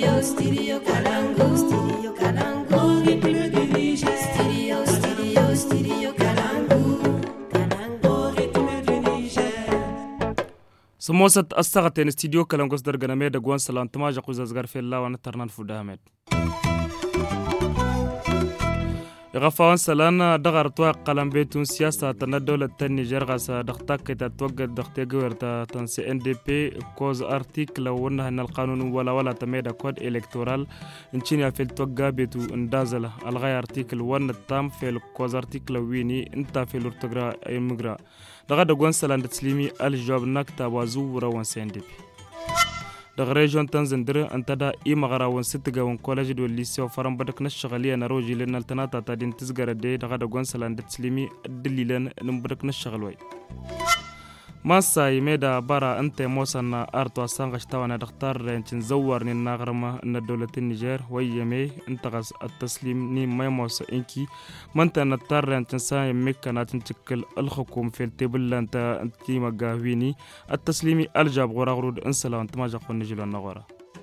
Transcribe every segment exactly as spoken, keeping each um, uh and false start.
Stereo, stereo Kalangu. Stereo Kalangu. Ritme du Niger. Stereo, stereo, stereo Kalangu. Kalangu. Ritme du Niger. سموسة أستغتين استديو كلام قصدر جنامي دقوان سلام تماجا قوز أزغر في الله وانا ترنان فودامد غفوان سلانا دغر توق قلم بيتون سياسة تنا دولة النيجر غاسا دختاك كتا توقع دختي قوير تنسي ان دي بي كوز ارتيكل لو انها ان القانون ولا ولا تميدا كود الكتورال انشينيا في التوقع بيتو اندازل الغاية ارتيكل وان التام في الكوز ارتيكل ويني انتا في الارتقراء اي مقراء دغر دقوان سلان تسليمي الجواب ناكتا وازو روان سي ان دي بي دغ ريجون تنزندر انت دا اي مغرا ون ستغا ون كوليج دو ليسيو فرام بدك نشغليه نروجي لنا التناتا تادين تزغر دي دغ دغون سلان دتسليمي دليلن نمبرك نشغل وي ماسا يميدا برا انت موسنا ارتو سانغش تاوانا دختار رنتين زور ني نغرما ان دولة النيجر ويمي انتغس التسليم ني ميموس انكي منت نتار رنتين ساي ميكنا تنتكل الحكوم في التبل انت انت مغاويني التسليمي الجاب غراغرود انسلا انت ما جاكون نجيل النغورا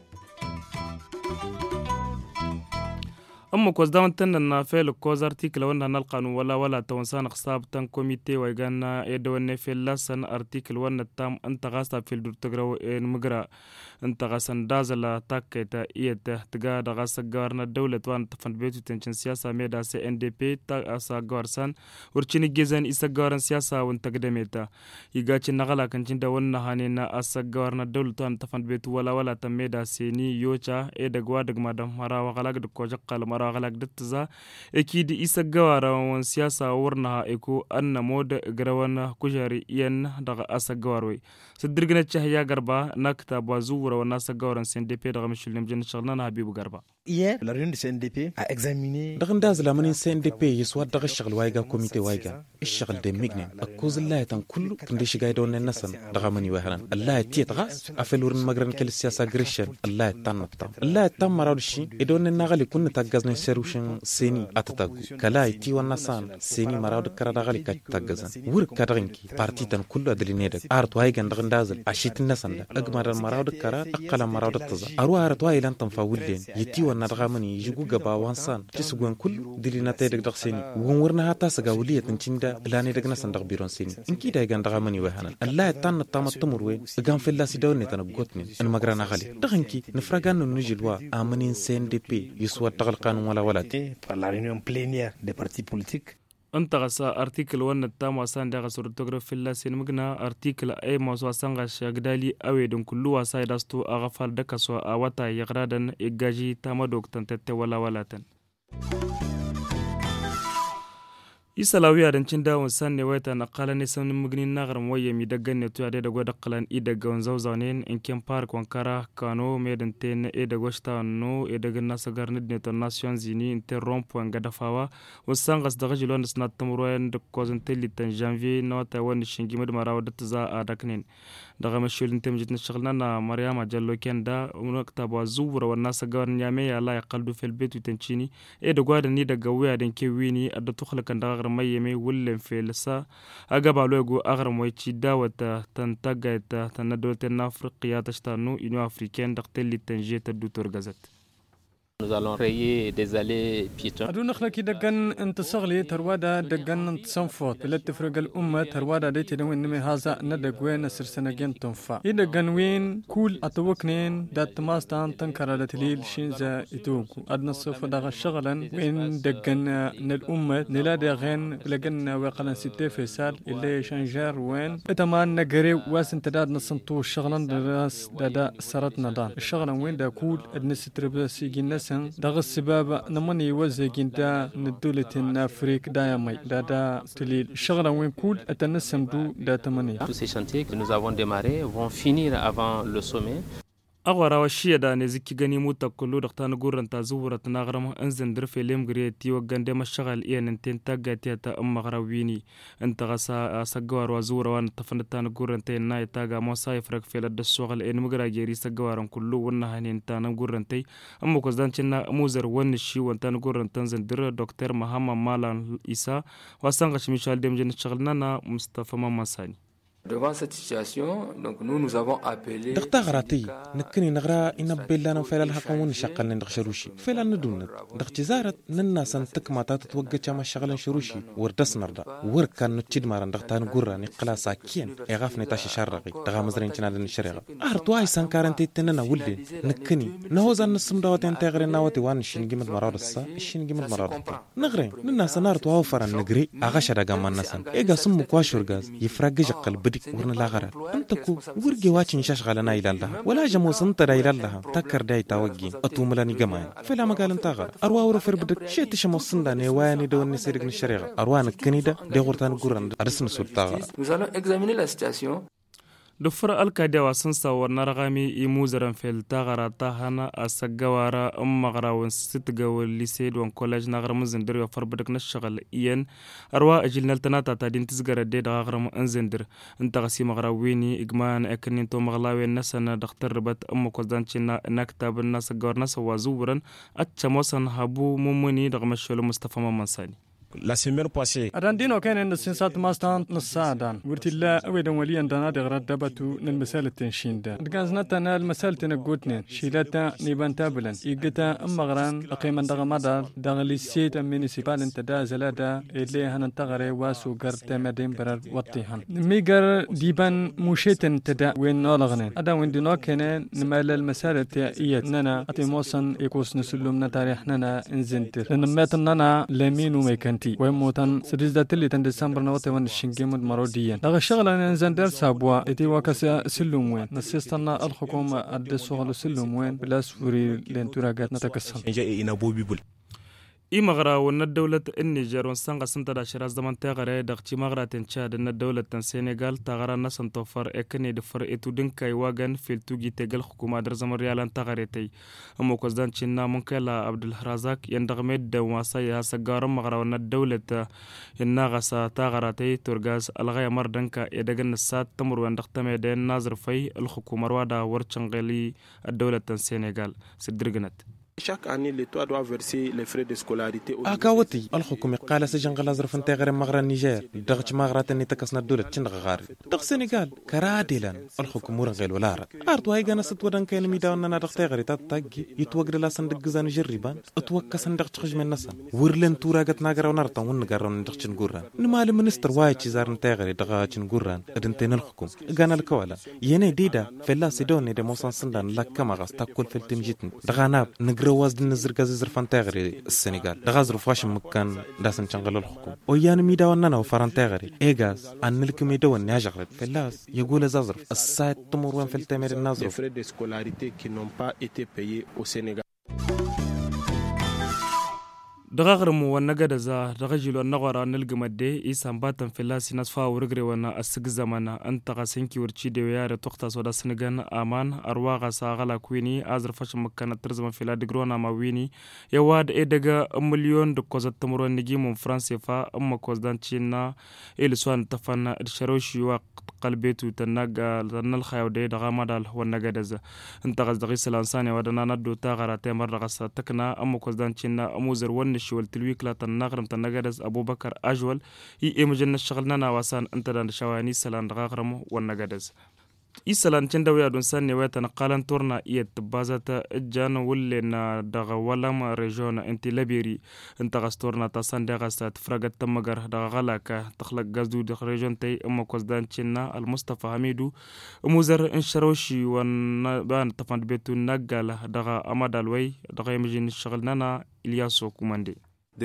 أما كوز داون تنن فعل كوز أرتيكل وانا نلقانو ولا ولا تونسان خصاب تن كوميتي ويغانا يدوان في اللسن أرتيكل وانا تام انت غاستا في الدورتغرو المقرا انت غاسن دازلا تاكيتا إيته تقا دا غاسا غارنا الدولة وان تفن بيتو تنشن سياسة ميدا سي ان دي بي تا أسا غارسان ورچيني جيزان إسا غارن سياسة وان تقدميتا يغاچي نغلا كنچن دا وانا هانينا أسا غارنا الدولة وان تفن بيتو ولا ولا تميدا سيني يوچا إيدا غوادق مادام مرا وغلاق دكو جقال مرا غلاق دتزا اكيد إسا غوارا وان سياسة ورنها اكو أن مود غروانا كجاري ين دا أسا غواروي سدرغنا چهيا غربا ناكتا بازور وناسا غوران سي ان دي بي دا مشل نمجن شغلنا حبيب غربا Hier, la réunion du C N D P a examiné. دغنداز لمن C N D P يسوى دغ الشغل وايغا كوميتي وايغا الشغل دي ميغنين اكوز الله تن كل كنديش غايدون النسن دغ مني وهران الله تيتغاس افلورن مغرن كل السياسه غريشن الله تنبتا الله تم راودشي ادون نغالي كن تاغازن سيروشن سيني اتتاغو كلا تي ونسان سيني مراود كرادا غالي كتاغازن ور كادرينكي بارتي تن كل ادلينيد ارت وايغا دغنداز اشيت النسن اغمار مراود كرا اقل مراود تزا ارو ارت وايلان تنفاولين يتي ونرغمني يجو غبا وانسان تسغون كل دلينا تيدك دغسيني وورنا هاتا سغاوليه تنچندا لاني دغنا سندغ بيرون سيني انكي دايغان دغمني وهنا الله تان تامتمر وي غان فيلا سيدوني تنغوتني ان مغرانا غالي دغنكي نفرغان نجلوا امنين C N D P يسوى تغلقان ولا ولا par la réunion plénière des partis politiques. انت غسا ارتيكل ون التام وسان دغ سورتوغرا في اللاسين مغنا ارتيكل اي موسو سانغا شغدالي اوي دون كل وساي داستو اغفال دكسو اوتا يغرادن ايغاجي تامدوك تنتت ولا ولاتن isalawiya dan cin dawon sanne waita na qala ne san mugnin nagar moye mi daga ne to ade da goda qalan i daga on zawzanen in kem park wankara kano medan ten e daga sta no e daga nasa garnid ne to nations unis interromp wanga dafawa wasangas daga jilon snat tamroen de kozon telitan janvier nota won shingi mad marawa datza a daknen daga mashulin temjit na shaghlna na maryama jallo kenda unakta ba zuwra wa nasa garn yame ya la yaqaldu fil bit tanchini e daga da ni daga waya dan ke wini adda tukhlakan daga ميمي ولن في لسا أجاب لوجو أغرم ويتشي داوة تنتجت تندوة الأفريقية تشتانو إنو أفريقيان دقتل التنجية الدكتور جازت. Nous allons rayer des allées piétons. أدون أخلاقي دقن أنت صغلي تروادا دقن أنت صنفوت لا تفرق الأمة تروادا ديت دوين نمي هذا ندق وين سرسنجين تنفع يدقن وين كل أتوكنين دات ماستان تنكر على تليل شينزا يتوكو أدنى الصف دغ شغلا وين دقن الأمة نلا دغن لقن وقلن ستة فيصل اللي شنجار وين اتمان نجري واسن تداد نصنتو شغلا دراس دادا سرتنا دان الشغلا وين دا كول أدنى ستربسي جنس دغ السباب نمني وزيجين دا ندولة أفريق دايمي دا دا تليل شغلة وين كول أتنسم دو دا تمني. Tous ces chantiers que nous avons démarrés vont finir avant le sommet. أغورا وشيا دا نزكي غني موتا كلو دختان غورن تا زورة ناغرم انزن درفي ليم غريتي وغان ديما الشغل إيان انتين تاقاتي تا أم غراويني انت غسا ساقوار وزورة وان تفندتان غورن تين ناي تاقا موسا يفرق في لدى الشغل إيان مغرا جيري ساقوارن كلو ونهاني انتان غورن تي أمو كوزدان چنا موزر ونشي وانتان غورن تنزن در دكتور محمد مالان إيسا واسانغش ميشال ديم جن الشغل نانا مصطفى ماما ساني Devant cette situation, donc nous nous avons appelé دقتا غراتي نكني نغرا إن بيلانا فعلا الحقون شغل ندخ شروشي فعلا ندون دق جزارة ننا سنتك ما تتوقع كما شغل شروشي وردس نردا ور كان نتشد مارن دقتا نقرا نقلا ساكين إغاف نتاشي شرقي دغا مزرين تنال الشرقة أرتواي سانكارنتي تننا ولدي نكني نهوزا نسم دواتين تغري ناوتي وان شين جيمد مرار السا شين جيمد مرار نغري ننا سنار توافر نغري أغاشا دغا من نسن إيغا سمو كواشور غاز يفرق جقل بدك ورنا لا غرا أنتكو ورجي واتشين شاشغالنا إلى الله ولا جمو سنتر إلى الله تكر داي تاوجي أتوملاني جماعين فلا مقال انتغر أروا ورفر بدك شيء تشمو سندا نيواني دون نسيرك الشريعة أروان كنيدا دي غورتان قران أرسم سلطة. Nous allons examiner la situation. دفر الكادي واسنسا ونرغامي إيموزرن في التغرى تاهنا أسجوارا أم غرا ونستجا والليسيد وانكولاج نغر مزندر وفر بدك نشغل إيان أروا أجل نلتناتا تادين تزجر الديد غرم أنزندر انت غسي مغرا ويني إجمان أكنين تو مغلاوي الناس دختر ربط أم كوزانشنا نكتب الناس جوار ناس وزورن أتشموسن هابو ممني رغم الشلو مصطفى ممنساني. La semaine passée, أراندينو كان عند السنسات ماستان نصادان ورتي لا أبدا وليا دانا دغرات دبتو للمسالة تنشين دا دقازنتنا المسالة تنقوتنين شيلاتا نيبان تابلن إيقتا أم غران لقيما دغا مدار دغلي سيتا مينيسيبال انت دا زلادا إلي هنن تغري واسو غر تامدين برر وطيهن ميقر ديبان موشيتن تدا وين نولغنين أدا وين دينو كان نمال المسالة إيات نانا أتي موصن إيكوس نسلومنا تاريخ نانا انزنتر لنمات نانا لامين وميكنتي ويموتن سديزدات اللي تن ديسمبر نوتي وان الشنجيمود مروديا دغ الشغل ان زندر سابوا اتي وكاسا سلوم وين نسيستنا الحكومه ادسو سلوم وين بلا سوري لنتوراغات نتكسم إمغرا ون الدولة النيجر ونسانغ سنتدا شراز دمان تغرى دغتي مغرا تنشاد ان الدولة السنغال تغرى نسن توفر اكني دفر اتو دنكاي واغن في التوغي تغل حكومة درزم ريالان تغريتي امو كوزدان چنا منكلا عبد الرزاق يندغمد دواسايا سغار مغرا ون الدولة ينغسا تغراتي تورغاز الغاية مردنكا يدغن السات تمر وان دختمدين ناظر في الحكومة روادا ورچنغلي الدولة السنغال سدرغنت. Chaque année, l'État doit verser les frais de scolarité. أكاوتي الحكومة قال سجن غلازر فنتي غير مغرى النيجر دغش مغرى تاني تكسنا الدولة تشنغ غاري دغ سنغال كراديلا الحكومة رنغيل ولا أرتو هاي جانا ستودان كان ميدا وننا دغتي غير تاتاجي يتوقد لا صندوق جزان جريبان اتوقع صندوق تخرج من نسا ورلن توراغت ناغرا ونرتا ونغرون دغش نغوران نمال منستر واي تشيزار نتي غير دغاش نغوران ادنتين الحكومة غانا الكوالا يني ديدا فلا سيدوني دي موسان سندان لا كما غاس تاكل في التمجيتن دغانا رواز نزر غازر فانتاغري السنغال دغازر فاش مكان داسن شنغل الحكومه ويان ميدا وننا وفرانتاغري ايغاز ان ملك ميدا ونياجر فلاس يقول زازر الساعه تمر وين في التمر النازر les frais de scolarité qui n'ont pas été payés au Sénégal. دغغرمو ونغدا زا دغجلو نغورا نلغمدي إيسان باتن فلاسي نصفا ورغري وانا أسق زمانا انتغا سنكي ورچي ديويار توقتا سودا سنغان آمان أرواغا ساغلا كويني آزر فاش مكانا ترزمان فلا دقرونا ما ويني يواد إيدغا مليون دكوزات تمرون نجيمون فرانسي فا أما كوزدان تشينا إلسوان تفانا الشروشي وقت قلبيتو تنغا تنالخايو دي دغا مدال ونغدا زا انتغا دغيس الانساني ودنا ندو تاغرا تيمر رغسا تكنا أما كوزدان تشينا أموزر ونش والتلويك لا تنغرم تنغدز أبو بكر أجول إي إمجن الشغلنا واسان انتدان شواني سلان غغرم ونغدز إسلان تندوي أدون سنة ويتنقلن تورنا إيت بازة الجان ولنا دغ ولم ريجون انت لبيري انت غستورنا تصن دغست تفرقت تمغر دغ غلاك تخلق غزدو دغ ريجون تي أما كوزدان تشنا المصطفى حميدو موزر انشروشي ونبان تفند بيتو نقال دغ أمدالوي دغ يمجين الشغلنا إلياسو كوماندي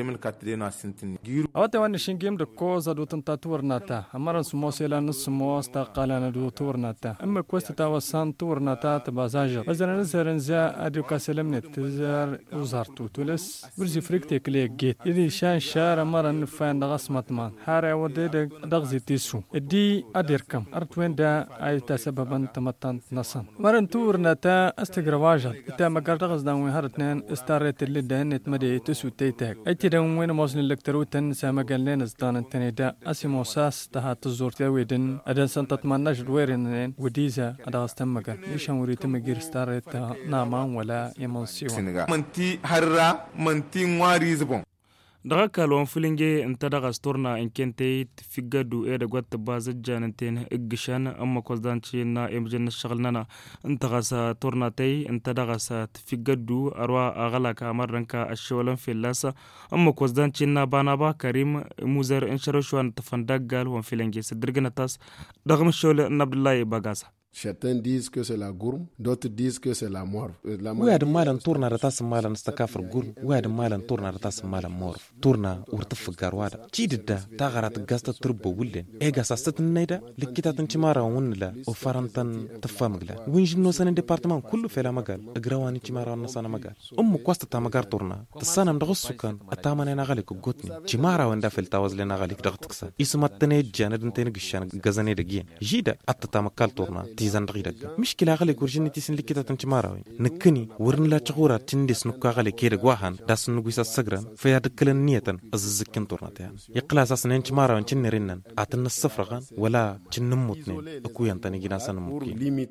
أوتي وان شينجيم دو كوزا دو تنتاتور ناتا أمرن سمو سيلا نسمو استقالنا دو تور ناتا أما كوست تاوسان تور ناتا تبازاجر وزنا نزر نزا أدو كاسلمنت تزار وزارتو تولس برزي فريكتي كليك جيت إذي شان شار أمرن نفان دغس مطمان حارة ودي دغزي تيسو إدي أديركم أرتوين دا أي تسببا تمتان نصن مرن تور ناتا استقرواجر إتا مقار دغز داوين هارتنين استاريت اللي دهنت مدي تسو تيتاك تيدون وين موزن الكتروتن سما قالين زدان تنيدا اسيموساس تها تزور تاويدن ادن سنتت ماناج دويرن وديزا ادا استمغا يشان وريت مغير ستارت نامان ولا يمونسيون منتي حرا منتي مواريز بون daga kalwan filinge inta daga storna in kente figadu e da gwatta bazajja nanten iggishan amma kozdanci na emjen shagalnana inta gasa torna tay inta daga sa figadu arwa agala ka marranka ashwalan filasa amma kozdanci na bana ba karim muzar in sharashwan tafandagal wan filinge sadirgana tas daga mshole abdullahi bagasa. Certains disent que c'est la gourme, d'autres disent que c'est la morve. واحد مالا نطورنا رتاس مالا نستكافر قرن واحد مالا نطورنا رتاس مالا مورف طورنا ورتف قاروادا تشيد دا تاغرات قاستا تربو ولين ايغا ساستن نيدا لكيتا تنشمارا ونلا وفارنتن تفامغلا وين جنو سنن ديبارتمان كله فيلا مقال اقراواني تشمارا ونسانا مقال ام كواستا تامقار طورنا تسانا مدغسو كان اتامانا نغاليك وقوتني تشمارا وندا في التاوز لنا غاليك دغتكسا اسمات تنيد جاند تنقشان قزاني دقين جيدا اتتامقال طورنا تيزان دغيدك مشكلة غالي كورجيني تيسن لكيتا تنشماراوي نكني ورن لا تغورا تندس نكا غالي كيرق واحان داس نقويسا سقران فيا دكلن نيتن أززكين تورناتيان يقلا اساس ننشماراوي نشن رنن اتن الصفرغان ولا تنموتنين اكويان تاني جناسان ممكن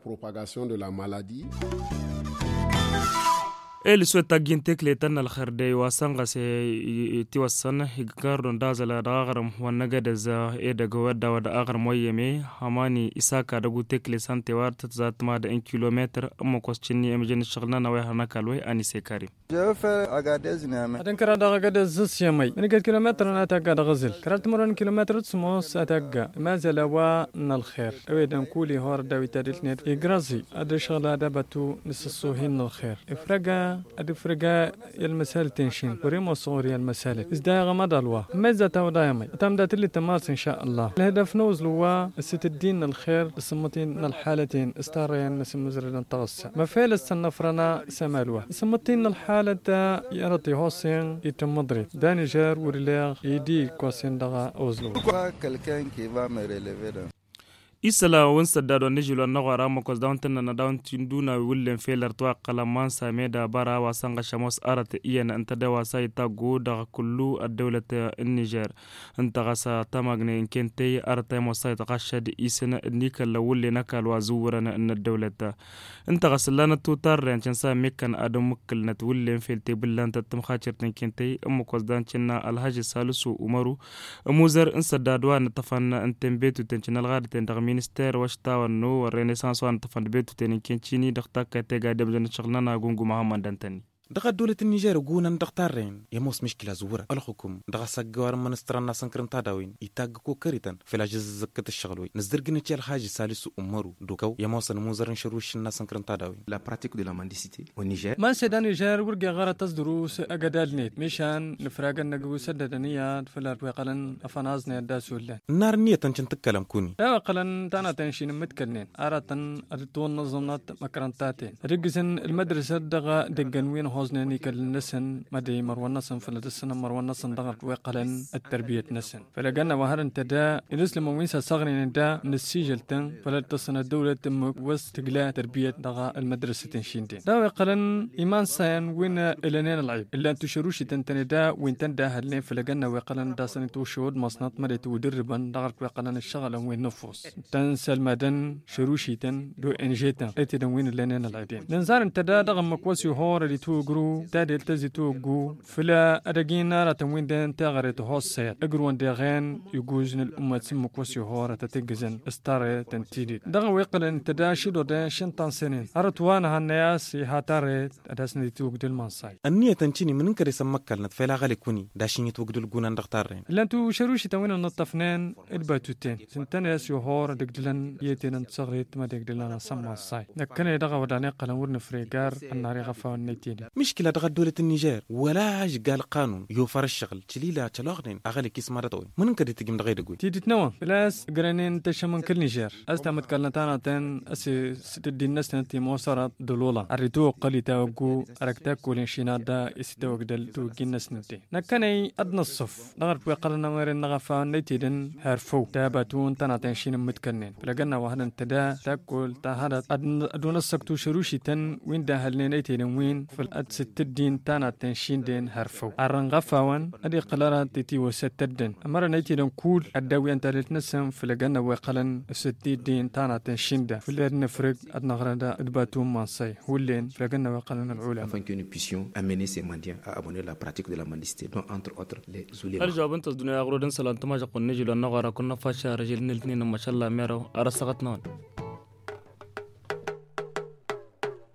el sueta gintek letan al kharde wasanga se tiwasan higardon dazala dagaram wanaga daza e daga wada wada agar moyeme hamani isaka dagu tekle sante wart zatma da un kilomètre amma kwascinni emjen shagna na way hana kalway ani se karim je fais agadez name adan kara daga gadez zisiyamay min gad kilometer na taga daga zil karat moran kilometer tsmos ataga mazala wa nal khair ewedan kuli hor dawi tadil net igrazi ad shagla dabatu nissuhin al khair ifraga أدفرقا المسالة تنشين وريمو صوري المسالة إزداء غمد الوا ماذا تو دايمي تمدات اللي تمارس إن شاء الله الهدف نوزلوا ست الدين الخير السمتين الحالتين استارين نسم مزرد تغسى ما فعل السنفرنا سمالوا سمتين الحالة يرطي هوسين يتمضري داني جار ورلاغ يدي كوسين دغا أوزلوا quelqu'un qui va me relever isala won sadado nejilo nagara makos dawnten na dawntin duna wullen felar to qalaman sameda bara wasanga shamos arat iyana anta da wasay tago da kullu ad-dawlat an-niger anta gasa tamagne inkentay arata mosay taqashad isana nikal wullena kal wazurana an ad-dawlat anta gaslana tutar ranchan sa mekan adam mukkalnat wullen felte billanta tamkhachirtin kentay makos dawntina alhaji salisu umaru muzar in sadado na tafanna antembetu tenchal gadten ministère washtawanno renaissance wan tafand betu tenin kenchini dakta katega debjan shaghlana gungu muhammad dantani دغا دولة النيجر قونا دغتارين يموس مشكلة زورة الحكم دغا ساقوار منسترنا سنكرن تاداوين يتاقكو كريتان فلا جز زكت الشغلوي نزدرقنا تيال حاجة سالسو أمرو دوكو يموس الموزرن شروش الناس سنكرن تاداوين لا براتيك دو لا مانديسيتي au Niger ما سيدا نيجر ورقا غارة تصدروس أقدال نيت ميشان نفراقا نقو سددنيات فلا رقلن أفنازنا داسولا النار نية تنشن تكلم كوني لا قلن تانا تنشين متكلنين آراتن أرتون نظمنات مكرنتاتين رقسن المدرسة دغا دقنوين هوزناني كالنسن مدي مروان نسن فلدسن مروان نسن دغت وقلن التربية نسن فلقنا وهرن تدا الاسلام وينسا صغرين دا نسيجلتن فلدسن الدولة تم وستقلا تربية دغا المدرسة تنشينتين دا وقلن إيمان ساين وين إلانين العيب إلا أنتو شروشي تنتني دا وين تندا هلين فلقنا وقلن دا سنتو شود مصنات مدي ودربا دغت وقلن الشغل وين نفوس تنسى المدن شروشي تن دو انجيتن اتدن وين إلانين العيدين ننزار انتدا دغا مكوسي هور اللي توقرو تادي التزي توقو فلا أدقينا راتموين دين تاغري تهوسيت اقروان ديغين يقوزن الأمة تسمو كوسي هورا تتقزن استاري تنتيدي دغا ويقلن تدا شدو دين شنطان سنين أرتوانا هالنياس يهاتاري أداسن دي توق دي المنصاي النية تنشيني من انكري سمكال نتفيلا غالي كوني داشين يتوقدو القونان دغتارين إلا انتو شروشي تاوين النطفنين الباتوتين سنتان ياسيو هور دقدلن يتين انتصغريت ما دقدلن سمع الصاي نكني دغا وداني قلن ورن فريقار الناري غفا النيتيني مشكلة دغا دولة النيجر ولا عاج قال قانون يوفر الشغل تليلا تلاغنين أغالي كيس مارتوين من انكري تقيم دغا يدقوي تيدي تنوى بلاس قرانين تشمن كل نيجر أستعمد كالنتانا تن أسي ستدي الناس نتي موصرات دلولا أريتو قلي تاوقو أركتاكو لنشينا دا إستاوق دل توقي الناس نتي نكني أدنى الصف نغرب ويقلنا ويرين نغفا نيتيدن هارفو تاباتون تانا تنشين متكنين فلقنا وهدن تدا تاكل تاهدت أدون السكتو شروشي تن وين دا هلنين نيتيدن وين فالأد أد ستدين تانا تنشين دين هرفو أرن غفاوان أدي قلارا تتي وستدين أمرا نيتي دون كول أداوي أنت لتنسم في لجنة وقلن ستدين تانا تنشين دا في اللي نفرق أدنا غرادا أدباتهم مانساي هولين في لجنة وقلن الأولى. Afin que nous puissions amener ces mendiants à abonner la pratique de la mendicité, dont entre autres les oulémas. الجواب أنت الدنيا أغرودن سلام تما جقون نجي لأنه غارا كنا فاشا رجل نلتنين ما شاء الله ميرو أرسقتنا.